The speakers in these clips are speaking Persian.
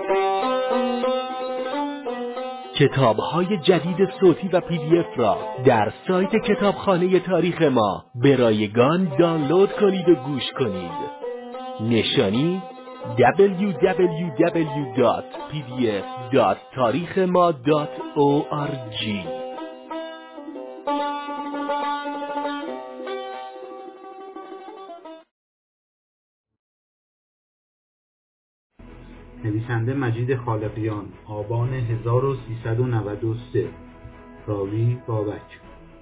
کتاب‌های جدید صوتی و PDF را در سایت کتابخانه تاریخ ما به رایگان دانلود کنید و گوش کنید. نشانی www.pdf.tarikhma.org. نویسنده مجید خالقیان، آبان 1393. راوی بابک.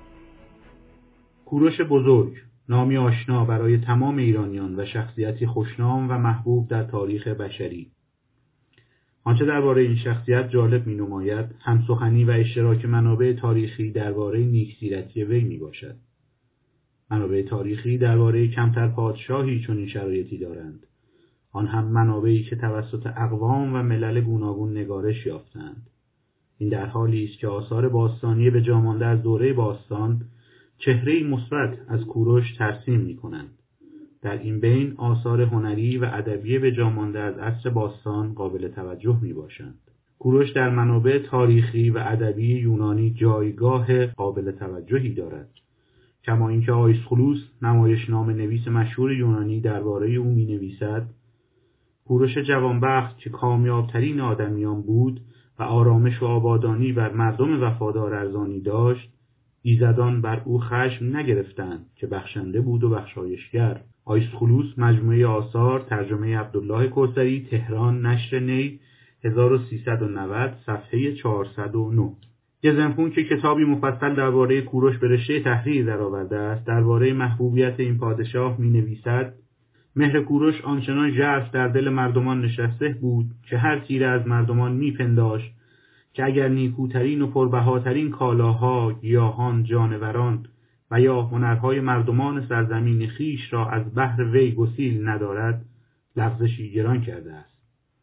کوروش بزرگ، نامی آشنا برای تمام ایرانیان و شخصیتی خوشنام و محبوب در تاریخ بشری. آنچه درباره این شخصیت جالب می‌نماید، همسخنی و اشتراک منابع تاریخی درباره نیکسیرتی وی میباشد. منابع تاریخی درباره کمتر پادشاهی چون این شرایطی دارند. آن هم منابعی که توسط اقوام و ملل گوناگون نگارش یافتند. این در حالی است که آثار باستانی به جا مانده از دوره باستان چهره‌ای مثبت از کوروش ترسیم می‌کنند. در این بین آثار هنری و ادبی به جا مانده از عصر باستان قابل توجه می‌باشند. کوروش در منابع تاریخی و ادبی یونانی جایگاه قابل توجهی دارد. کما اینکه آیسخلوس، نمایشنامه نویس مشهور یونانی، درباره او می‌نویسد: کوروش جوانبخت که کامیابترین آدمیان بود و آرامش و آبادانی بر مردم وفادار ارزانی داشت، ایزدان بر او خشم نگرفتند که بخشنده بود و بخشایشگر. آیسخلوس، مجموعه آثار، ترجمه عبدالله کوثری، تهران، نشر نی، 1390، صفحه 409. گزنفون که کتابی مفصل درباره کوروش به رشته تحریر درآورده است، درباره محبوبیت این پادشاه می‌نویسد: مهر کوروش آنچنان ژرف در دل مردمان نشسته بود که هر تیره از مردمان میپنداشت که اگر نیکوترین و پربهاترین کالاها، گیاهان، جانوران و یا هنرهای مردمان سرزمین خیش را از بحر وی گسیل ندارد، لغزشی گران کرده است.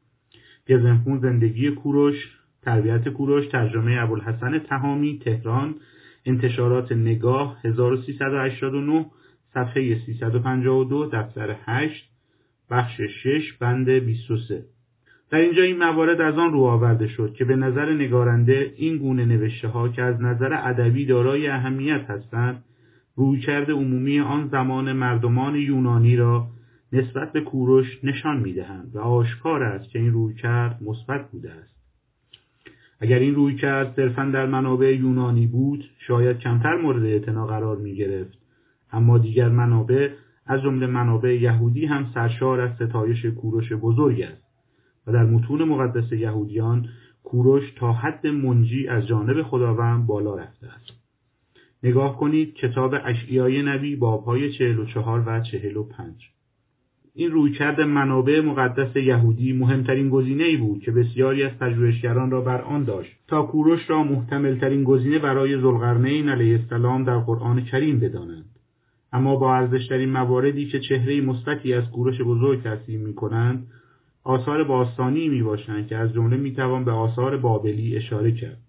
گزنفون زندگی کوروش، تربیت کوروش، ترجمه ابوالحسن تهامی، تهران، انتشارات نگاه، 1389، صفحه 352، دفتر 8، بخش 6، بند 23. در اینجا این موارد از آن رو آورده شد که به نظر نگارنده این گونه نوشته ها که از نظر ادبی دارای اهمیت هستند، رویکرد عمومی آن زمان مردمان یونانی را نسبت به کوروش نشان می‌دهند و آشکار است که این رویکرد مثبت بوده است. اگر این رویکرد صرفاً در منابع یونانی بود، شاید کمتر مورد اعتنا قرار می‌گرفت. اما دیگر منابع، از جمله منابع یهودی، هم سرشار از ستایش کوروش بزرگ است و در متون مقدس یهودیان کوروش تا حد منجی از جانب خداوند بالا رفته است. نگاه کنید کتاب اشعیای نبی، باب‌های 44 و 45. این رویکرد منابع مقدس یهودی مهمترین گزینه‌ای بود که بسیاری از پژوهشگران را بر آن داشت تا کوروش را محتمل‌ترین گزینه برای ذوالقرنین علیه السلام در قرآن کریم بدانند. اما با ارزش‌ترین مواردی که چهره مثبتی از کوروش بزرگ ترسیم می‌کنند، آثار باستانی میباشند که از جمله میتوان به آثار بابلی اشاره کرد.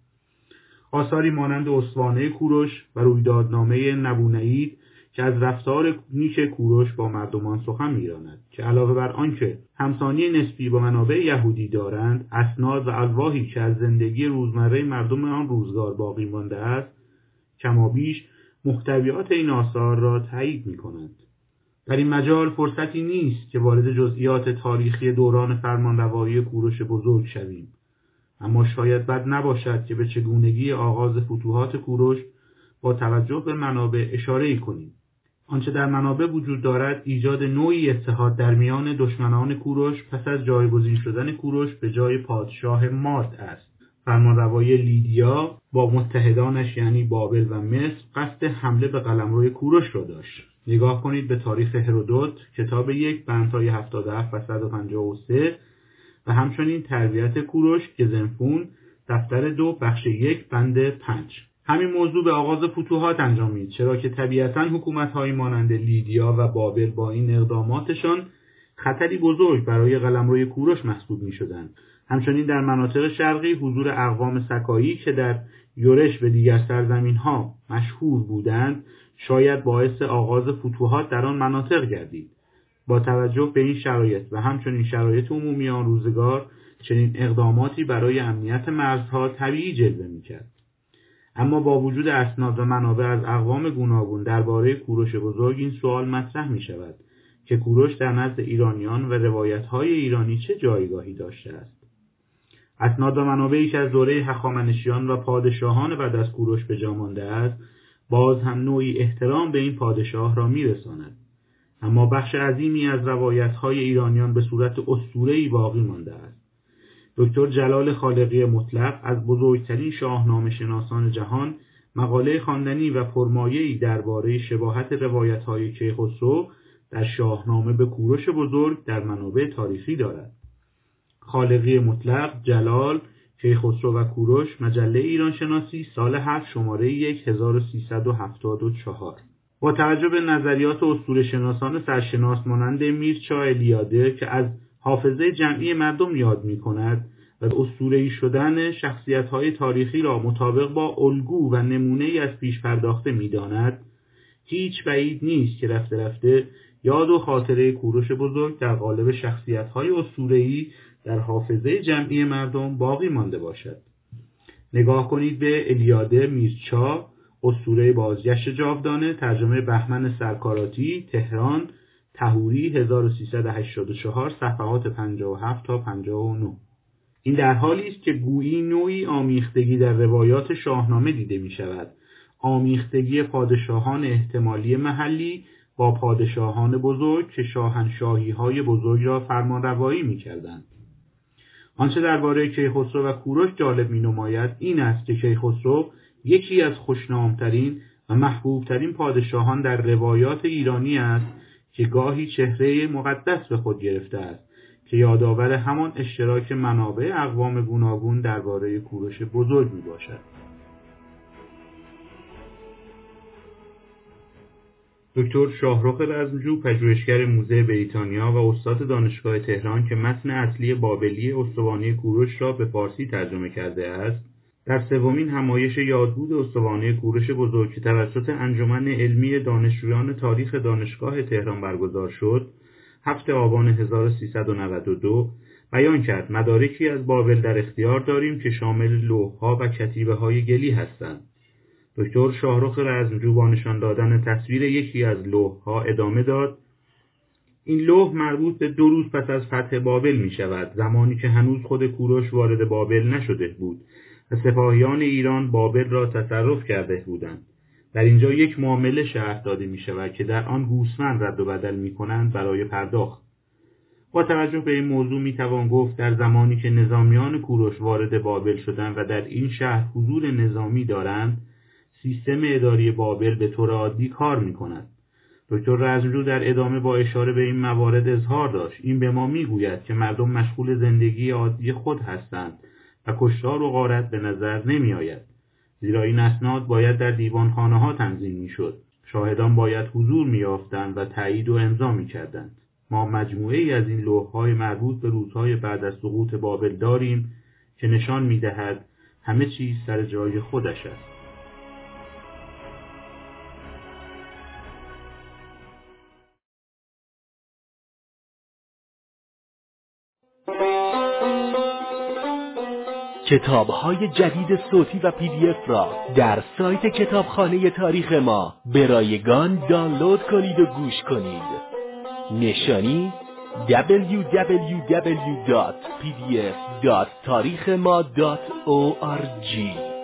آثاری مانند اسطوانه کوروش و رویدادنامه نبونید که از رفتار نیک کوروش با مردمان سخن میراند، که علاوه بر آنکه همسانی نسبی با منابع یهودی دارند، اسناد و الواحی که از زندگی روزمره مردم آن روزگار باقی مانده است، کمابیش محتویات این آثار را تایید میکنند. در این مجال فرصتی نیست که وارد جزئیات تاریخی دوران فرمانروایی کوروش بزرگ شویم، اما شاید بد نباشد که به چگونگی آغاز فتوحات کوروش با توجه به منابع اشاره‌ای کنیم. آنچه در منابع وجود دارد ایجاد نوعی اتحاد در میان دشمنان کوروش پس از جایگزین شدن کوروش به جای پادشاه مارد است. فرمانروایی لیدیا با متحدانش یعنی بابل و مصر قصد حمله به قلمرو کوروش را داشت. نگاه کنید به تاریخ هرودوت، کتاب 1، بندهای 77 و 153 و همچنین تربیت کوروش، گزنفون، دفتر 2، بخش 1، بند 5. همین موضوع به آغاز فتوحات انجامید، چرا که طبیعتاً حکومت‌هایی مانند لیدیا و بابل با این اقداماتشان خطری بزرگ برای قلمرو کوروش محسوب می‌شدند. همچنین در مناطق شرقی حضور اقوام سکایی که در یورش به دیگر سرزمین‌ها مشهور بودند، شاید باعث آغاز فتوحات در آن مناطق گردید. با توجه به این شرایط و همچنین شرایط عمومی آن روزگار، چنین اقداماتی برای امنیت مرزها طبیعی جلوه می‌کرد. اما با وجود اسناد و منابع از اقوام گوناگون درباره کوروش بزرگ این سوال مطرح می‌شود که کوروش در نزد ایرانیان و روایت‌های ایرانی چه جایگاهی داشته است. اسناد و منابعی که از دوره هخامنشیان و پادشاهان بعد از کوروش به جا مانده است باز هم نوعی احترام به این پادشاه را می‌رساند. اما بخش عظیمی از روایت‌های ایرانیان به صورت اسطوره‌ای باقی مانده است. دکتر جلال خالقی مطلق از بزرگترین شاهنامه شناسان جهان مقاله خواندنی و پرمایه‌ای درباره شباهت روایت‌های کیخسرو در شاهنامه به کوروش بزرگ در منابع تاریخی دارد. خالقی مطلق، جلال، کیخسرو و کوروش، مجله ایران شناسی، سال 7 شماره 1374. با توجه به نظریات اسطوره شناسان سرشناس مانند میرچا الیاده که از حافظه جمعی مردم یاد می‌کند و اسطوره‌ای شدن شخصیت‌های تاریخی را مطابق با الگو و نمونه‌ای از پیش پرداخته می‌داند، هیچ بعید نیست که رفته رفته یاد و خاطره کوروش بزرگ در قالب شخصیت‌های اسطوره‌ای در حافظه جمعی مردم باقی مانده باشد. نگاه کنید به الیاده میرچا، اسطوره بازگشت جاودانه، ترجمه بهمن سرکاراتی، تهران، طهوری 1384، صفحات 57 تا 59. این در حالی است که گویی نوعی آمیختگی در روایات شاهنامه دیده می شود. آمیختگی پادشاهان احتمالی محلی با پادشاهان بزرگ که شاهنشاهی‌های بزرگ را فرمانروایی می‌کردند. آنچه درباره کیخسرو و کوروش جالب می‌نماید این است که کیخسرو یکی از خوشنام‌ترین و محبوب‌ترین پادشاهان در روایات ایرانی است که گاهی چهره مقدس به خود گرفته است که یادآور همان اشتراک منابع اقوام گوناگون درباره کوروش بزرگ میباشد. دکتر شاهرخ رزمجو، پژوهشگر موزه بریتانیا و استاد دانشگاه تهران که متن اصلی بابلی استوانه کوروش را به فارسی ترجمه کرده است، در سومین همایش یادبود استوانه کوروش بزرگ که توسط انجمن علمی دانشجویان تاریخ دانشگاه تهران برگزار شد، 7 آبان 1392 بیان کرد مدارکی از بابل در اختیار داریم که شامل لوح‌ها و کتیبه‌های گلی هستند. دکتر شاهرخ رزمجو با نشان دادن تصویر یکی از لوح‌ها ادامه داد: این لوح مربوط به 2 روز پس از فتح بابل می شود، زمانی که هنوز خود کوروش وارد بابل نشده بود و سپاهیان ایران بابل را تصرف کرده بودند. در اینجا یک معامله شرح داده می شود که در آن گوسفند رد و بدل می کنند برای پرداخت. با توجه به این موضوع می توان گفت در زمانی که نظامیان کوروش وارد بابل شدند و در این شهر حضور نظامی دارند، سیستم اداری بابل به طور عادی کار می کند. دکتر رزمجو در ادامه با اشاره به این موارد اظهار داشت: این به ما می گوید که مردم مشغول زندگی عادی خود هستند و کشتار و غارت به نظر نمی آید. زیرا این اسناد باید در دیوانخانه ها تنظیم می شد. شاهدان باید حضور می یافتند و تایید و امضا می کردند. ما مجموعه ای از این لوح‌های مربوط به روزهای بعد از سقوط بابل داریم که نشان می دهد همه چیز سر جای خودش است. کتاب‌های جدید صوتی و PDF را در سایت کتابخانه تاریخ ما به رایگان دانلود کنید و گوش کنید. نشانی www.pdf.tarikhema.org